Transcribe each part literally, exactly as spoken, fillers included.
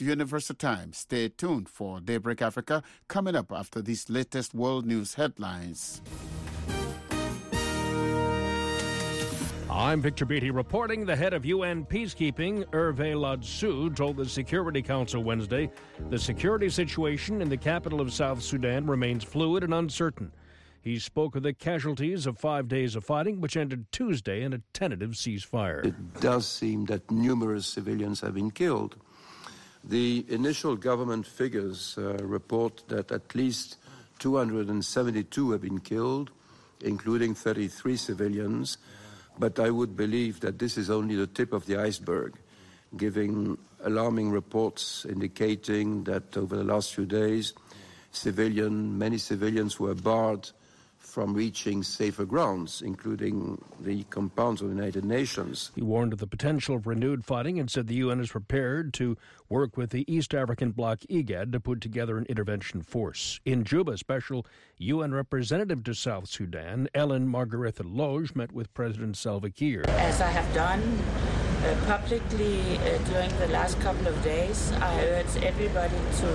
It's Universal Time. Stay tuned for Daybreak Africa coming up after these latest world news headlines. I'm Victor Beatty reporting. The head of U N peacekeeping, Hervé Ladsou, told the Security Council Wednesday the security situation in the capital of South Sudan remains fluid and uncertain. He spoke of the casualties of five days of fighting, which ended Tuesday in a tentative ceasefire. It does seem that numerous civilians have been killed. The initial government figures uh, report that at least two hundred seventy-two have been killed, including thirty-three civilians. But I would believe that this is only the tip of the iceberg, giving alarming reports indicating that over the last few days, civilian, many civilians were barred from reaching safer grounds, including the compounds of the United Nations. He warned of the potential of renewed fighting and said the U N is prepared to work with the East African bloc IGAD to put together an intervention force. In Juba, special U N representative to South Sudan, Ellen Margaretha Lodge, met with President Salva Kiir. As I have done uh, publicly uh, during the last couple of days, I urge everybody to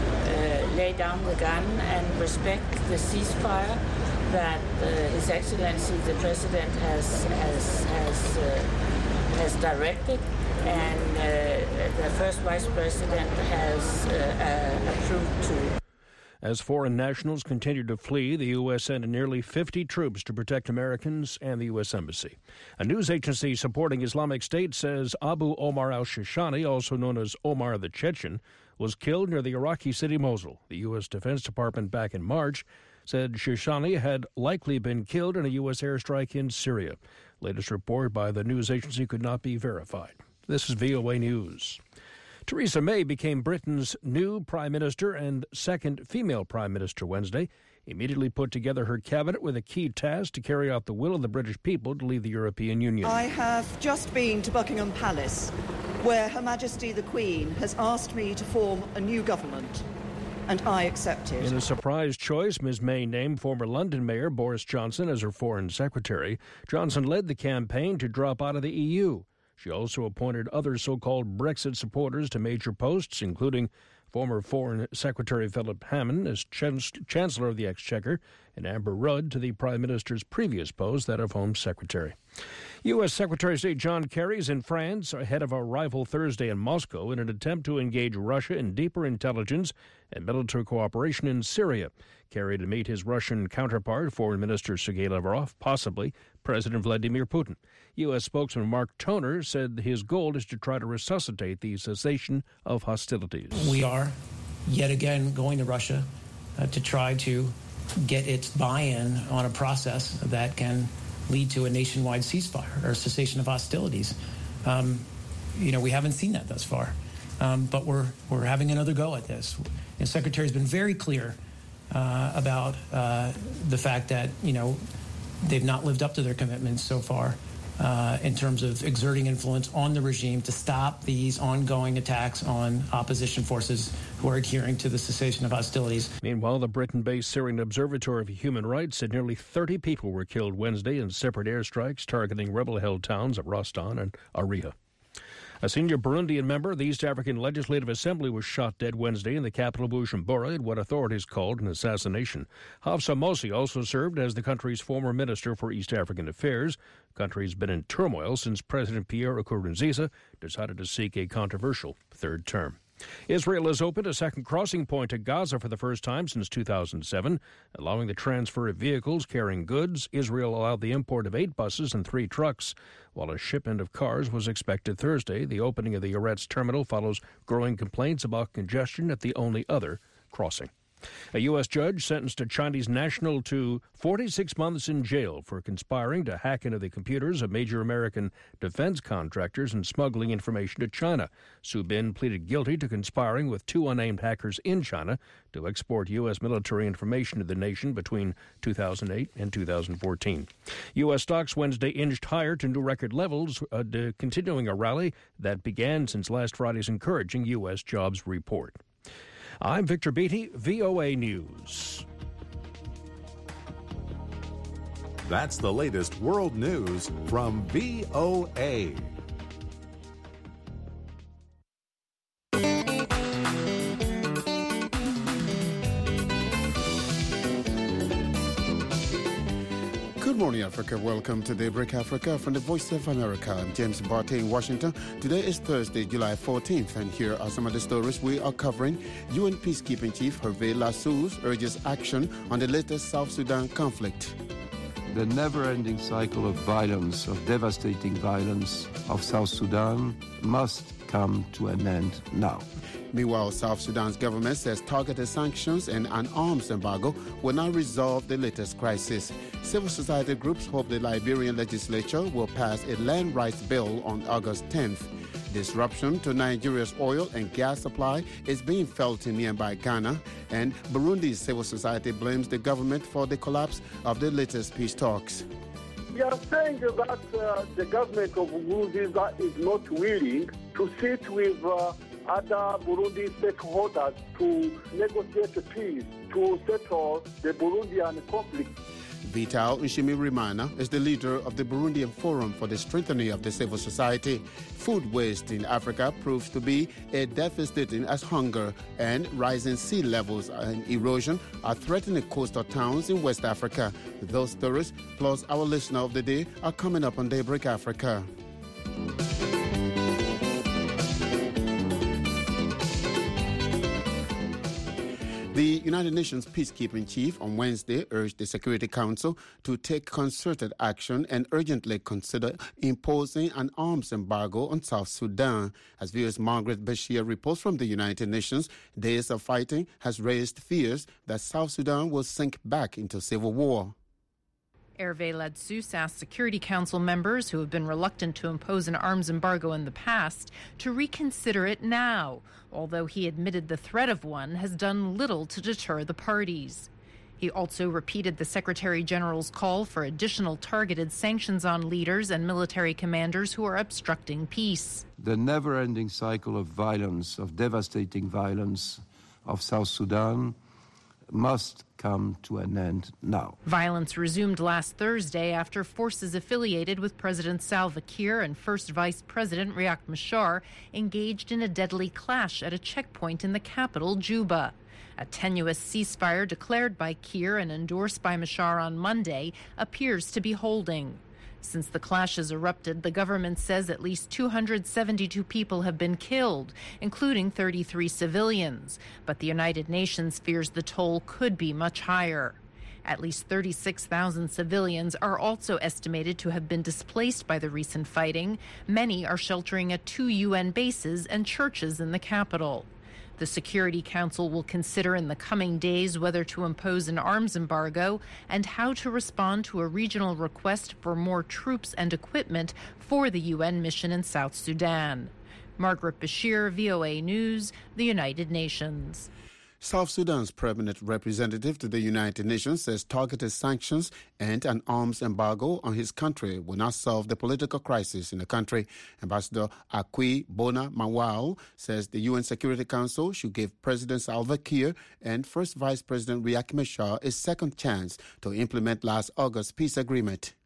uh, lay down the gun and respect the ceasefire that uh, His Excellency the President has has has, uh, has directed, and uh, the First Vice President has uh, uh, approved to. As foreign nationals continue to flee, the U S sent nearly fifty troops to protect Americans and the U S Embassy. A news agency supporting Islamic State says Abu Omar al-Shishani, also known as Omar the Chechen, was killed near the Iraqi city Mosul. The U S Defense Department back in March said Shishani had likely been killed in a U S airstrike in Syria. Latest report by the news agency could not be verified. This is V O A News. Theresa May became Britain's new Prime Minister and second female Prime Minister Wednesday, immediately put together her cabinet with a key task to carry out the will of the British people to leave the European Union. I have just been to Buckingham Palace, where Her Majesty the Queen has asked me to form a new government, and I accepted. In a surprise choice, Miz May named former London Mayor Boris Johnson as her foreign secretary. Johnson led the campaign to drop out of the E U. She also appointed other so-called Brexit supporters to major posts, including former Foreign Secretary Philip Hammond as Ch- Chancellor of the Exchequer and Amber Rudd to the Prime Minister's previous post, that of Home Secretary. U S. Secretary of State John Kerry is in France ahead of arrival Thursday in Moscow in an attempt to engage Russia in deeper intelligence and military cooperation in Syria. Kerry to meet his Russian counterpart, Foreign Minister Sergei Lavrov, possibly President Vladimir Putin. U S. spokesman Mark Toner said his goal is to try to resuscitate the cessation of hostilities. We are yet again going to Russia uh, to try to get its buy-in on a process that can lead to a nationwide ceasefire or cessation of hostilities. Um, you know, we haven't seen that thus far, um, but we're we're having another go at this. The Secretary has been very clear uh, about uh, the fact that, you know, they've not lived up to their commitments so far uh, in terms of exerting influence on the regime to stop these ongoing attacks on opposition forces who are adhering to the cessation of hostilities. Meanwhile, the Britain-based Syrian Observatory of Human Rights said nearly thirty people were killed Wednesday in separate airstrikes targeting rebel-held towns of Rastan and Ariha. A senior Burundian member of the East African Legislative Assembly was shot dead Wednesday in the capital Bujumbura in what authorities called an assassination. Hafsa Mosi also served as the country's former Minister for East African Affairs. The country has been in turmoil since President Pierre Nkurunziza decided to seek a controversial third term. Israel has opened a second crossing point to Gaza for the first time since two thousand seven, allowing the transfer of vehicles carrying goods. Israel allowed the import of eight buses and three trucks, while a shipment of cars was expected Thursday. The opening of the Eretz terminal follows growing complaints about congestion at the only other crossing. A U S judge sentenced a Chinese national to forty-six months in jail for conspiring to hack into the computers of major American defense contractors and smuggling information to China. Su Bin pleaded guilty to conspiring with two unnamed hackers in China to export U S military information to the nation between two thousand eight and two thousand fourteen. U S stocks Wednesday inched higher to new record levels, uh, continuing a rally that began since last Friday's encouraging U S jobs report. I'm Victor Beatty, V O A News. That's the latest world news from V O A. Good morning, Africa. Welcome to Daybreak Africa from the Voice of America. I'm James Barty in Washington. Today is Thursday, July fourteenth, and here are some of the stories we are covering. U N Peacekeeping Chief Hervé Lassous urges action on the latest South Sudan conflict. The never-ending cycle of violence, of devastating violence of South Sudan must come to an end now. Meanwhile, South Sudan's government says targeted sanctions and an arms embargo will not resolve the latest crisis. Civil society groups hope the Liberian legislature will pass a land rights bill on August tenth. Disruption to Nigeria's oil and gas supply is being felt in nearby Ghana, and Burundi's civil society blames the government for the collapse of the latest peace talks. We are saying that uh, the government of Burundi is not willing to sit with uh, other Burundi stakeholders to negotiate peace, to settle the Burundian conflict. Vital Nshimirimana is the leader of the Burundian Forum for the Strengthening of the Civil Society. Food waste in Africa proves to be a devastating as hunger and rising sea levels and erosion are threatening coastal towns in West Africa. Those stories, plus our listener of the day, are coming up on Daybreak Africa. The United Nations peacekeeping chief on Wednesday urged the Security Council to take concerted action and urgently consider imposing an arms embargo on South Sudan. As V O's Margaret Bashir reports from the United Nations, days of fighting has raised fears that South Sudan will sink back into civil war. Hervé Lassous asked Security Council members who have been reluctant to impose an arms embargo in the past to reconsider it now, although he admitted the threat of one has done little to deter the parties. He also repeated the Secretary General's call for additional targeted sanctions on leaders and military commanders who are obstructing peace. The never-ending cycle of violence, of devastating violence of South Sudan must come to an end now. Violence resumed last Thursday after forces affiliated with President Salva Kiir and First Vice President Riek Machar engaged in a deadly clash at a checkpoint in the capital, Juba. A tenuous ceasefire declared by Kiir and endorsed by Machar on Monday appears to be holding. Since the clashes erupted, the government says at least two hundred seventy-two people have been killed, including thirty-three civilians. But the United Nations fears the toll could be much higher. At least thirty-six thousand civilians are also estimated to have been displaced by the recent fighting. Many are sheltering at two U N bases and churches in the capital. The Security Council will consider in the coming days whether to impose an arms embargo and how to respond to a regional request for more troops and equipment for the U N mission in South Sudan. Margaret Bashir, V O A News, the United Nations. South Sudan's permanent representative to the United Nations says targeted sanctions and an arms embargo on his country will not solve the political crisis in the country. Ambassador Akwi Bona Mawao says the U N Security Council should give President Salva Kiir and First Vice President Riek Machar a second chance to implement last August's peace agreement.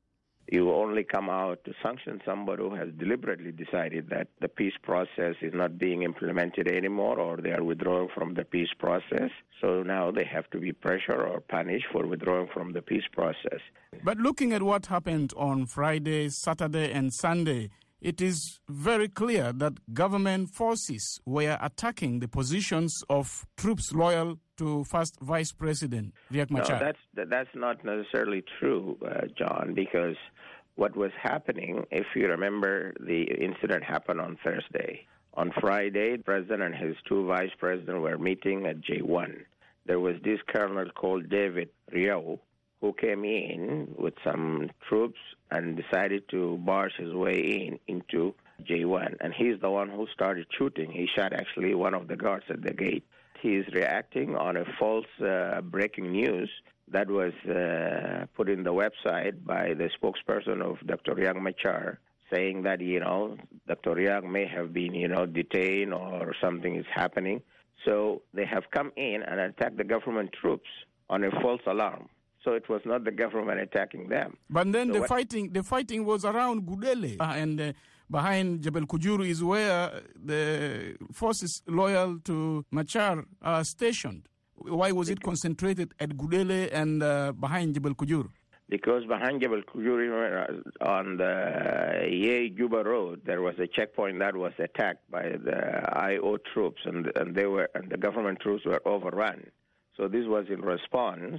You only come out to sanction somebody who has deliberately decided that the peace process is not being implemented anymore, or they are withdrawing from the peace process. So now they have to be pressured or punished for withdrawing from the peace process. But looking at what happened on Friday, Saturday, and Sunday, it is very clear that government forces were attacking the positions of troops loyal to First Vice President Riek Machar. No, that's, that's not necessarily true, uh, John, because what was happening, if you remember, the incident happened on Thursday. On Friday, the president and his two vice presidents were meeting at J one. There was this colonel called David Riau who came in with some troops and decided to barge his way in into J one. And he's the one who started shooting. He shot actually one of the guards at the gate. He is reacting on a false uh, breaking news that was uh, put in the website by the spokesperson of Doctor Riek Machar, saying that, you know, Doctor Riek may have been, you know, detained or something is happening. So they have come in and attacked the government troops on a false alarm. So it was not the government attacking them. But then so the what, fighting the fighting was around Gudele, uh, and uh, behind Jebel Kujuru is where the forces loyal to Machar are stationed. Why was it concentrated at Gudele and uh, behind Jebel Kujuru? because behind Jebel Kujuri on the Yei-Juba Road, there was a checkpoint that was attacked by the I O troops, and, and they were and the government troops were overrun. So this was in response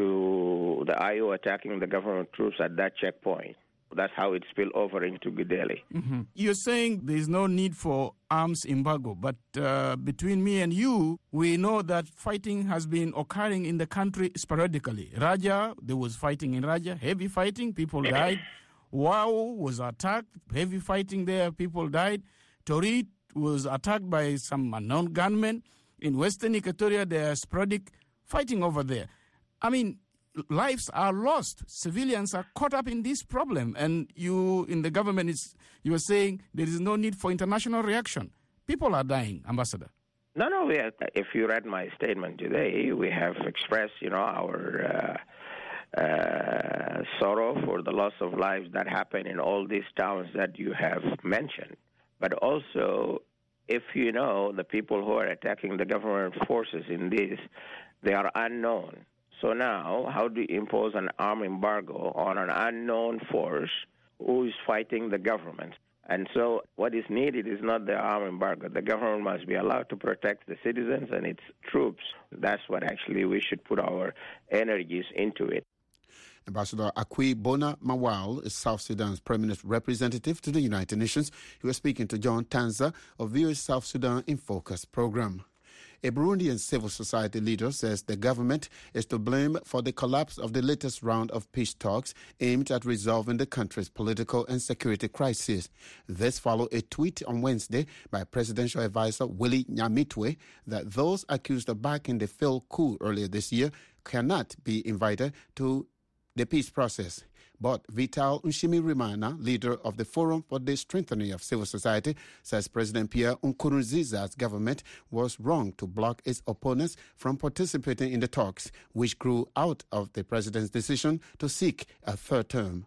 to the I O attacking the government troops at that checkpoint. That's how it spilled over into Gudeli. Mm-hmm. You're saying there's no need for arms embargo, but uh, between me and you, we know that fighting has been occurring in the country sporadically. Raja, there was fighting in Raja, heavy fighting, people died. Wau was attacked, heavy fighting there, people died. Torit was attacked by some unknown gunmen. In Western Equatoria, there are sporadic fighting over there. I mean, lives are lost. Civilians are caught up in this problem. And you, in the government, is you are saying there is no need for international reaction. People are dying, Ambassador. No, no. We have, if you read my statement today, we have expressed, you know, our uh, uh, sorrow for the loss of lives that happen in all these towns that you have mentioned. But also, if you know the people who are attacking the government forces in this, they are unknown. So now, how do you impose an arm embargo on an unknown force who is fighting the government? And so what is needed is not the arm embargo. The government must be allowed to protect the citizens and its troops. That's what actually we should put our energies into it. Ambassador Akwi Bona Mawal is South Sudan's permanent representative to the United Nations. He was speaking to John Tanza of V O A South Sudan in Focus program. A Burundian civil society leader says the government is to blame for the collapse of the latest round of peace talks aimed at resolving the country's political and security crisis. This followed a tweet on Wednesday by presidential advisor Willie Nyamitwe that those accused of backing the failed coup earlier this year cannot be invited to the peace process. But Vital Nshimirimana, leader of the Forum for the Strengthening of Civil Society, says President Pierre Nkurunziza's government was wrong to block its opponents from participating in the talks, which grew out of the president's decision to seek a third term.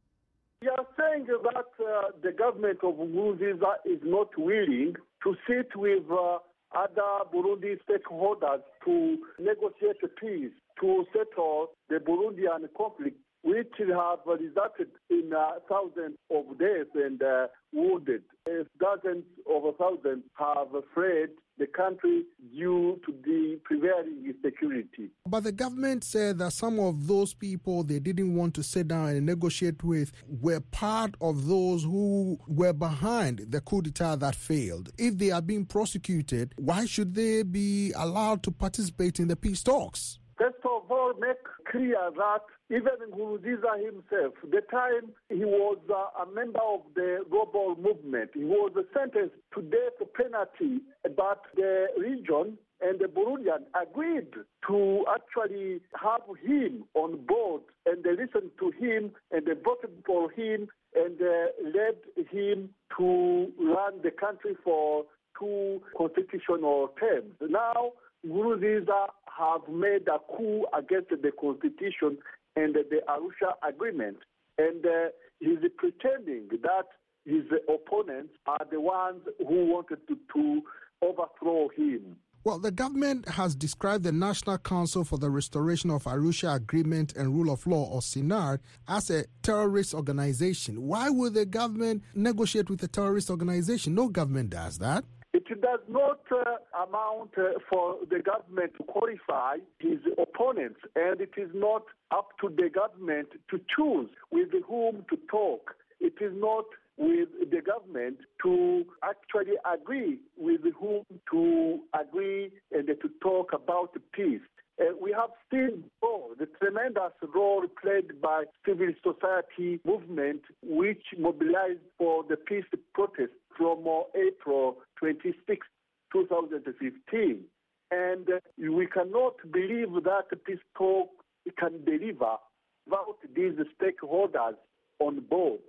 You are saying that uh, the government of Nkurunziza is not willing to sit with uh, other Burundi stakeholders to negotiate a peace, to settle the Burundian conflict, which have resulted in uh, thousands of deaths and uh, wounded. As dozens of thousands have fled the country due to the prevailing insecurity. But the government said that some of those people they didn't want to sit down and negotiate with were part of those who were behind the coup d'etat that failed. If they are being prosecuted, why should they be allowed to participate in the peace talks? First of all, make clear that even Nkurunziza himself, the time he was uh, a member of the global movement, he was sentenced to death penalty, but the region and the Burundian agreed to actually have him on board, and they listened to him, and they voted for him, and uh, led him to run the country for two constitutional terms. Now, Nkurunziza have made a coup against the constitution and the Arusha agreement, and uh, he's pretending that his opponents are the ones who wanted to, to overthrow him. Well, the government has described the National Council for the Restoration of Arusha Agreement and Rule of Law, or SINAR, as a terrorist organization. Why would the government negotiate with a terrorist organization? No government does that. It does not uh, amount uh, for the government to qualify his opponents, and it is not up to the government to choose with whom to talk. It is not with the government to actually agree with whom to agree and to talk about peace. Uh, we have seen oh, the tremendous role played by civil society movement, which mobilized for the peace protest from uh, April twenty-sixth, twenty fifteen. And uh, we cannot believe that peace talk can deliver without these stakeholders on board.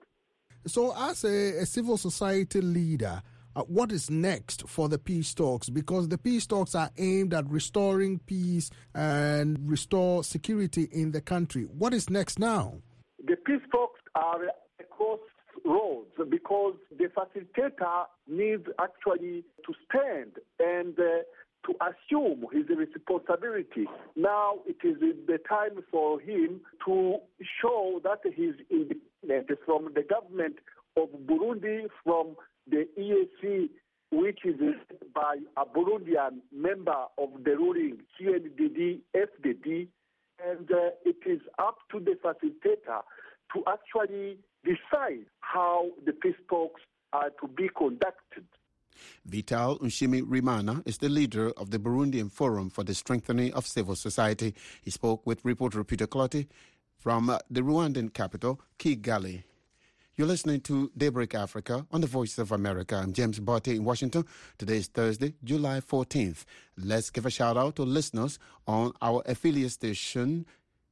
So as a, a civil society leader, Uh, what is next for the peace talks? Because the peace talks are aimed at restoring peace and restore security in the country. What is next now? The peace talks are a crossroads because the facilitator needs actually to stand and uh, to to assume his responsibility. Now it is the time for him to show that he's independent from the government of Burundi, from the E A C, which is led by a Burundian member of the ruling C N D D F D D, and uh, it is up to the facilitator to actually decide how the peace talks are to be conducted. Vital Nshimirimana is the leader of the Burundian Forum for the Strengthening of Civil Society. He spoke with reporter Peter Clottey from uh, the Rwandan capital, Kigali. You're listening to Daybreak Africa on the Voice of America. I'm James Barty in Washington. Today is Thursday, July fourteenth. Let's give a shout out to listeners on our affiliate station,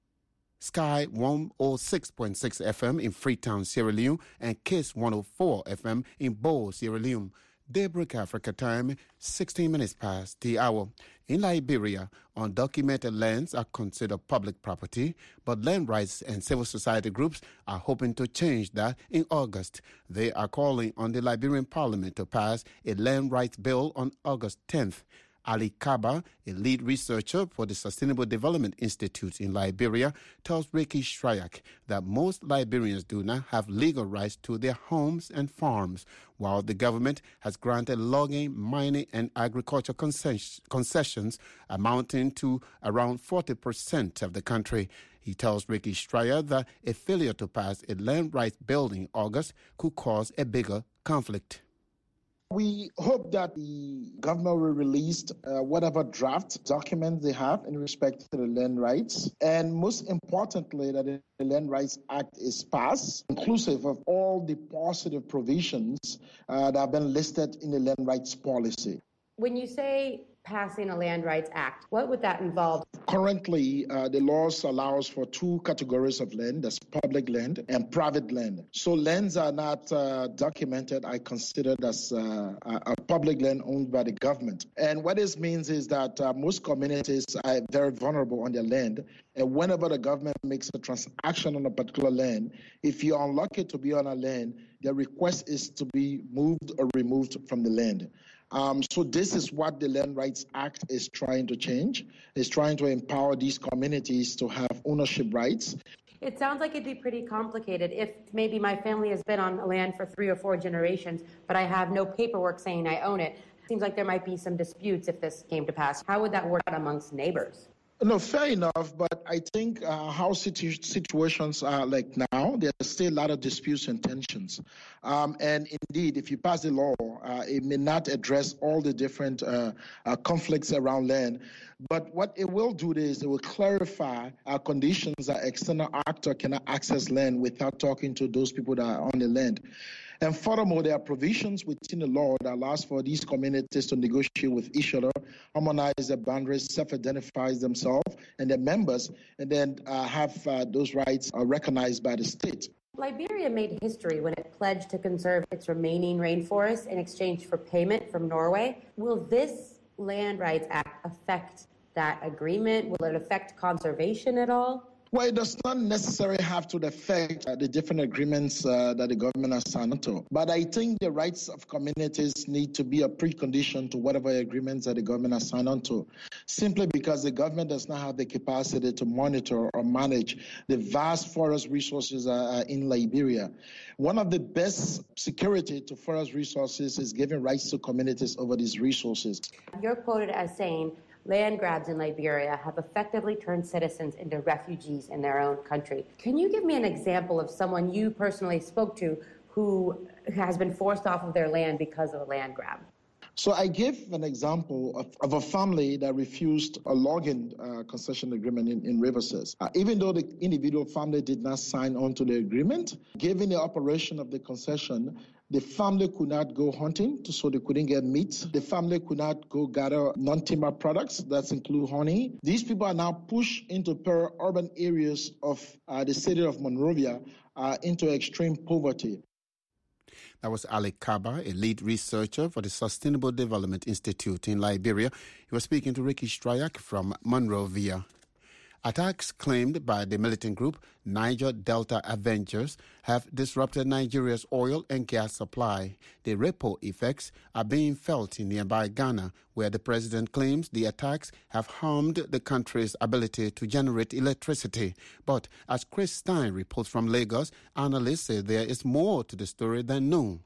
Sky one oh six point six F M in Freetown, Sierra Leone, and Kiss one oh four F M in Bo, Sierra Leone. Daybreak Africa time, sixteen minutes past the hour. In Liberia, undocumented lands are considered public property, but land rights and civil society groups are hoping to change that in August. They are calling on the Liberian Parliament to pass a land rights bill on August tenth. Ali Kaba, a lead researcher for the Sustainable Development Institute in Liberia, tells Ricky Shryak that most Liberians do not have legal rights to their homes and farms, while the government has granted logging, mining, and agriculture concessions amounting to around forty percent of the country. He tells Ricky Shryak that a failure to pass a land rights bill in August could cause a bigger conflict. We hope that the government will release uh, whatever draft documents they have in respect to the land rights. And most importantly, that the Land Rights Act is passed, inclusive of all the positive provisions uh, that have been listed in the land rights policy. When you say passing a Land Rights Act, what would that involve? Currently, uh, the laws allows for two categories of land, that's public land and private land. So lands are not uh, documented, I consider as uh, a public land owned by the government. And what this means is that uh, most communities are very vulnerable on their land. And whenever the government makes a transaction on a particular land, if you're unlucky to be on a land, the request is to be moved or removed from the land. Um, so this is what the Land Rights Act is trying to change. It's trying to empower these communities to have ownership rights. It sounds like it'd be pretty complicated if maybe my family has been on land for three or four generations, but I have no paperwork saying I own it. It seems like there might be some disputes if this came to pass. How would that work out amongst neighbors? No, fair enough, but I think uh, how situ- situations are like now, there's still a lot of disputes and tensions. Um, and indeed, if you pass the law, uh, it may not address all the different uh, uh, conflicts around land. But what it will do is it will clarify uh, conditions that external actor cannot access land without talking to those people that are on the land. And furthermore, there are provisions within the law that allows for these communities to negotiate with each other, harmonize their boundaries, self-identify themselves and their members, and then uh, have uh, those rights uh, recognized by the state. Liberia made history when it pledged to conserve its remaining rainforests in exchange for payment from Norway. Will this Land Rights Act affect that agreement? Will it affect conservation at all? Well, it does not necessarily have to affect uh, the different agreements uh, that the government has signed to. But I think the rights of communities need to be a precondition to whatever agreements that the government has signed on to, simply because the government does not have the capacity to monitor or manage the vast forest resources uh, in Liberia. One of the best security to forest resources is giving rights to communities over these resources. You're quoted as saying, land grabs in Liberia have effectively turned citizens into refugees in their own country. Can you give me an example of someone you personally spoke to who has been forced off of their land because of a land grab? So I gave an example of, of a family that refused a logging uh, concession agreement in, in Riverside. Uh, even though the individual family did not sign on to the agreement, given the operation of the concession, the family could not go hunting, so they couldn't get meat. The family could not go gather non-timber products, that include honey. These people are now pushed into peri-urban areas of uh, the city of Monrovia uh, into extreme poverty. That was Ali Kaba, a lead researcher for the Sustainable Development Institute in Liberia. He was speaking to Ricky Shryak from Monrovia. Attacks claimed by the militant group Niger Delta Avengers have disrupted Nigeria's oil and gas supply. The ripple effects are being felt in nearby Ghana, where the president claims the attacks have harmed the country's ability to generate electricity. But as Chris Stein reports from Lagos, analysts say there is more to the story than known.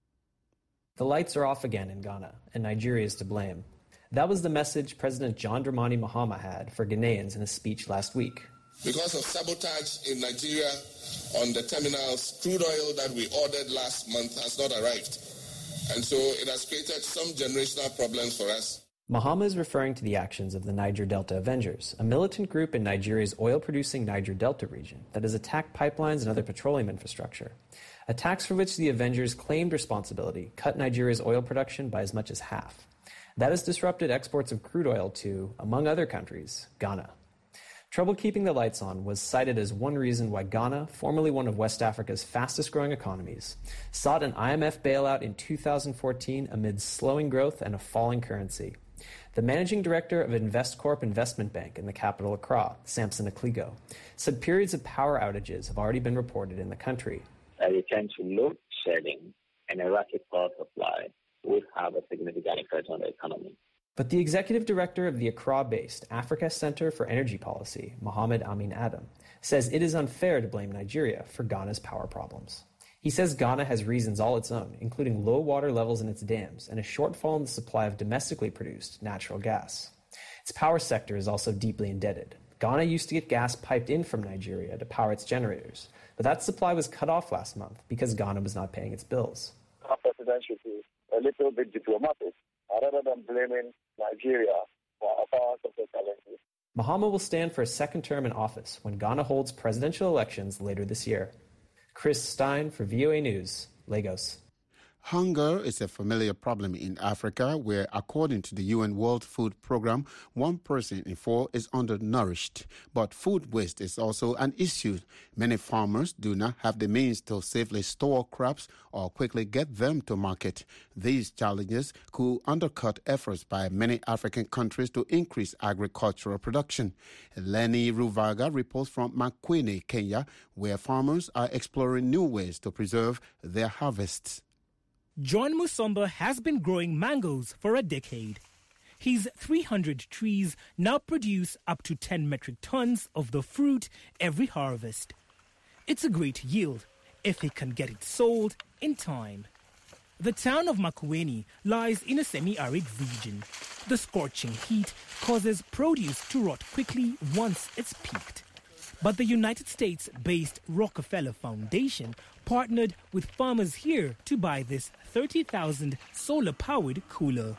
The lights are off again in Ghana, and Nigeria is to blame. That was the message President John Dramani Mahama had for Ghanaians in a speech last week. Because of sabotage in Nigeria on the terminals, crude oil that we ordered last month has not arrived. And so it has created some generational problems for us. Mahama is referring to the actions of the Niger Delta Avengers, a militant group in Nigeria's oil-producing Niger Delta region that has attacked pipelines and other petroleum infrastructure. Attacks for which the Avengers claimed responsibility cut Nigeria's oil production by as much as half. That has disrupted exports of crude oil to, among other countries, Ghana. Trouble keeping the lights on was cited as one reason why Ghana, formerly one of West Africa's fastest-growing economies, sought an I M F bailout in two thousand fourteen amid slowing growth and a falling currency. The managing director of InvestCorp Investment Bank in the capital Accra, Samson Akligo, said periods of power outages have already been reported in the country. A return to load shedding and erratic power supply would have a significant effect on the economy. But the executive director of the Accra-based Africa Center for Energy Policy, Mohamed Amin Adam, says it is unfair to blame Nigeria for Ghana's power problems. He says Ghana has reasons all its own, including low water levels in its dams and a shortfall in the supply of domestically produced natural gas. Its power sector is also deeply indebted. Ghana used to get gas piped in from Nigeria to power its generators, but that supply was cut off last month because Ghana was not paying its bills. Our president should be a little bit diplomatic rather than blaming Nigeria for our power sector challenges. Mahama will stand for a second term in office when Ghana holds presidential elections later this year. Chris Stein for V O A News, Lagos. Hunger is a familiar problem in Africa where, according to the U N World Food Programme, one person in four is undernourished. But food waste is also an issue. Many farmers do not have the means to safely store crops or quickly get them to market. These challenges could undercut efforts by many African countries to increase agricultural production. Lenny Ruvaga reports from Makwene, Kenya, where farmers are exploring new ways to preserve their harvests. John Musomba has been growing mangoes for a decade. His three hundred trees now produce up to ten metric tons of the fruit every harvest. It's a great yield if he can get it sold in time. The town of Makueni lies in a semi-arid region. The scorching heat causes produce to rot quickly once it's peaked. But the United States-based Rockefeller Foundation partnered with farmers here to buy this thirty thousand solar-powered cooler.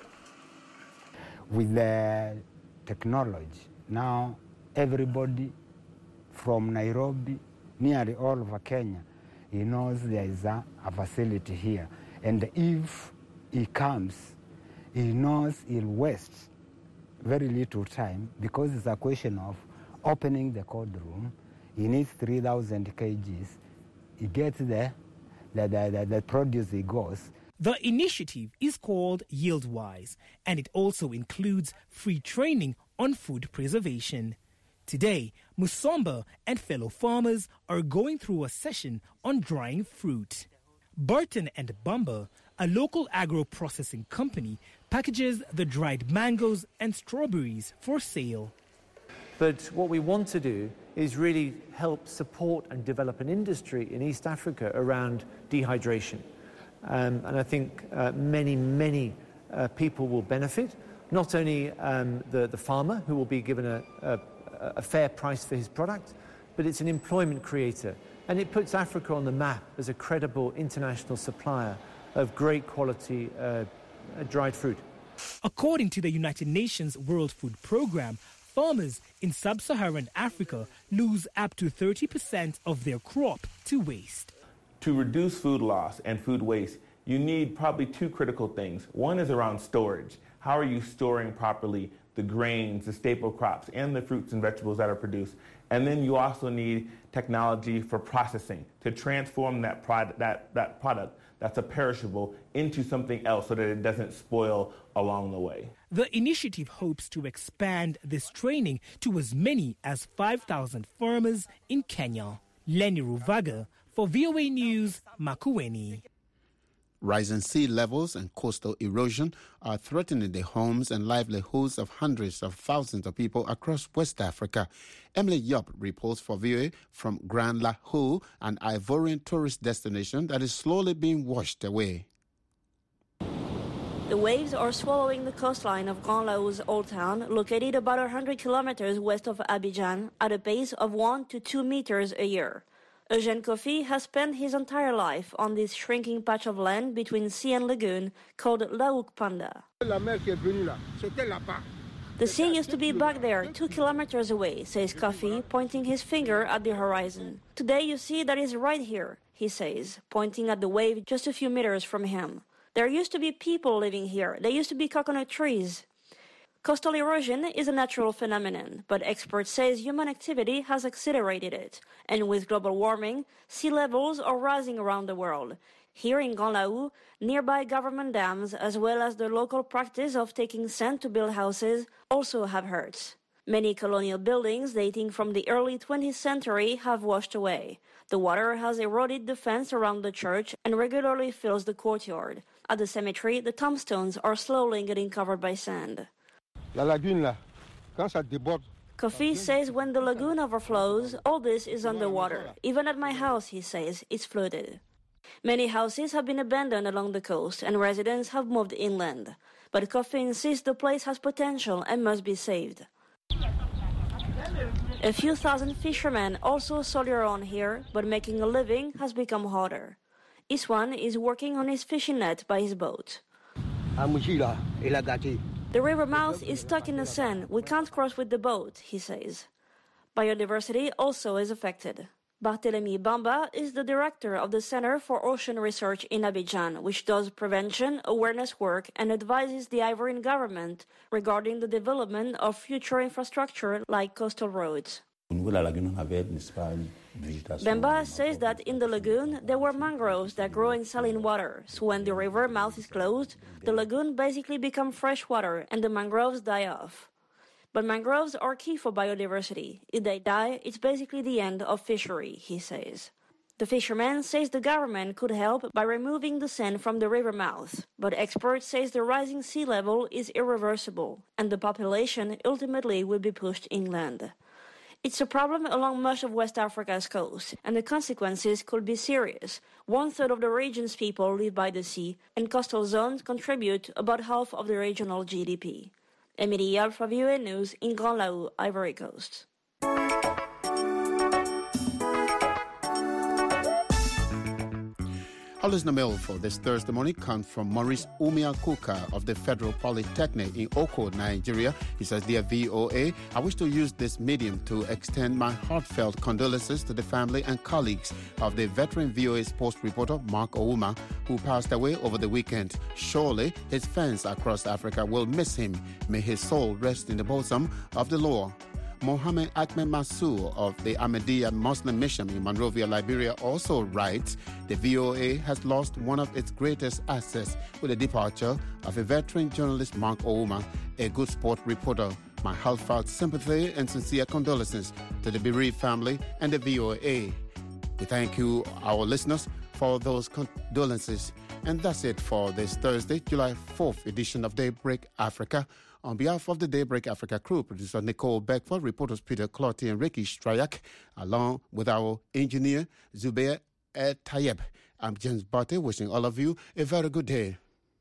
With the technology, now everybody from Nairobi, nearly all over Kenya, he knows there is a, a facility here. And if he comes, he knows he'll waste very little time because it's a question of opening the cold room. He needs three thousand kilograms. He gets there, the, the, the, the produce he goes. The initiative is called YieldWise, and it also includes free training on food preservation. Today, Musomba and fellow farmers are going through a session on drying fruit. Burton and Bumba, a local agro-processing company, packages the dried mangoes and strawberries for sale. But what we want to do is really help support and develop an industry in East Africa around dehydration. Um, and I think uh, many, many uh, people will benefit, not only um, the, the farmer, who will be given a, a, a fair price for his product, but it's an employment creator. And it puts Africa on the map as a credible international supplier of great quality uh, dried fruit. According to the United Nations World Food Programme, farmers in sub-Saharan Africa lose up to thirty percent of their crop to waste. To reduce food loss and food waste, you need probably two critical things. One is around storage. How are you storing properly the grains, the staple crops, and the fruits and vegetables that are produced? And then you also need technology for processing to transform that product, that, that product that's a perishable into something else so that it doesn't spoil along the way. The initiative hopes to expand this training to as many as five thousand farmers in Kenya. Lenny Ruvaga for V O A News, Makueni. Rising sea levels and coastal erosion are threatening the homes and livelihoods of hundreds of thousands of people across West Africa. Emily Yup reports for V O A from Grand Lahou, an Ivorian tourist destination that is slowly being washed away. The waves are swallowing the coastline of Grand Lahou's old town, located about one hundred kilometers west of Abidjan, at a pace of one to two meters a year. Eugène Kofi has spent his entire life on this shrinking patch of land between sea and lagoon called Laouk Panda. The sea used to be back there, two kilometers away, says Kofi, pointing his finger at the horizon. Today you see that is right here, he says, pointing at the wave just a few meters from him. There used to be people living here. There used to be coconut trees. Coastal erosion is a natural phenomenon, but experts say human activity has accelerated it. And with global warming, sea levels are rising around the world. Here in Grand Lahou, nearby government dams, as well as the local practice of taking sand to build houses, also have hurt. Many colonial buildings dating from the early twentieth century have washed away. The water has eroded the fence around the church and regularly fills the courtyard. At the cemetery, the tombstones are slowly getting covered by sand. Kofi says when the lagoon overflows, all this is underwater. Even at my house, he says, it's flooded. Many houses have been abandoned along the coast and residents have moved inland. But Kofi insists the place has potential and must be saved. A few thousand fishermen also soldier on here, but making a living has become harder. Iswan is working on his fishing net by his boat. The river mouth is stuck in the sand. We can't cross with the boat, he says. Biodiversity also is affected. Barthélemy Bamba is the director of the Center for Ocean Research in Abidjan, which does prevention, awareness work, and advises the Ivorian government regarding the development of future infrastructure like coastal roads. Bemba says that in the lagoon there were mangroves that grow in saline water, so when the river mouth is closed, the lagoon basically becomes fresh water and the mangroves die off. But mangroves are key for biodiversity. If they die, it's basically the end of fishery, he says. The fisherman says the government could help by removing the sand from the river mouth, but experts say the rising sea level is irreversible and the population ultimately will be pushed inland. It's a problem along much of West Africa's coast, and the consequences could be serious. One-third of the region's people live by the sea, and coastal zones contribute about half of the regional G D P. Emily Yal for V O A News in Grand Lahou, Ivory Coast. Our listener mail for this Thursday morning comes from Maurice Umiakuka of the Federal Polytechnic in Oko, Nigeria. He says, Dear V O A, I wish to use this medium to extend my heartfelt condolences to the family and colleagues of the veteran V O A sports reporter Mark Ouma, who passed away over the weekend. Surely his fans across Africa will miss him. May his soul rest in the bosom of the Lord. Mohammed Ahmed Massour of the Ahmadiyya Muslim Mission in Monrovia, Liberia, also writes, the V O A has lost one of its greatest assets with the departure of a veteran journalist, Mark Ouma, a good sport reporter. My heartfelt sympathy and sincere condolences to the bereaved family and the V O A. We thank you, our listeners, for those condolences. And that's it for this Thursday, July fourth edition of Daybreak Africa. On behalf of the Daybreak Africa crew, producer Nicole Beckford, reporters Peter Clotty and Ricky Strayak, along with our engineer Zubair Ed Tayeb, I'm James Barty, wishing all of you a very good day.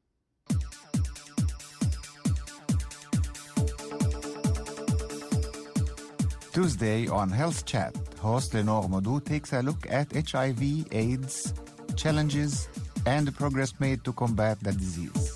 Tuesday on Health Chat, host Lenore Modou takes a look at H I V, AIDS, challenges, and the progress made to combat the disease.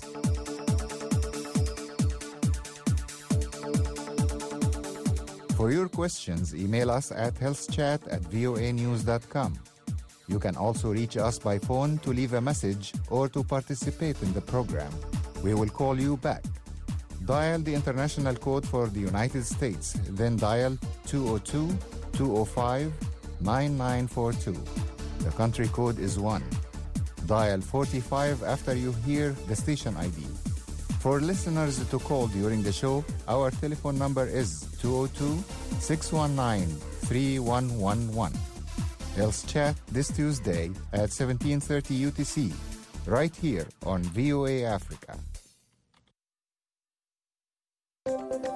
For your questions, email us at healthchat at voa news dot com. You can also reach us by phone to leave a message or to participate in the program. We will call you back. Dial the international code for the United States, then dial two oh two, two oh five, nine nine four two. The country code is one. Dial forty-five after you hear the station I D. For listeners to call during the show, our telephone number is two oh two, six one nine, three one one one. Health Chat this Tuesday at seventeen thirty U T C, right here on V O A Africa.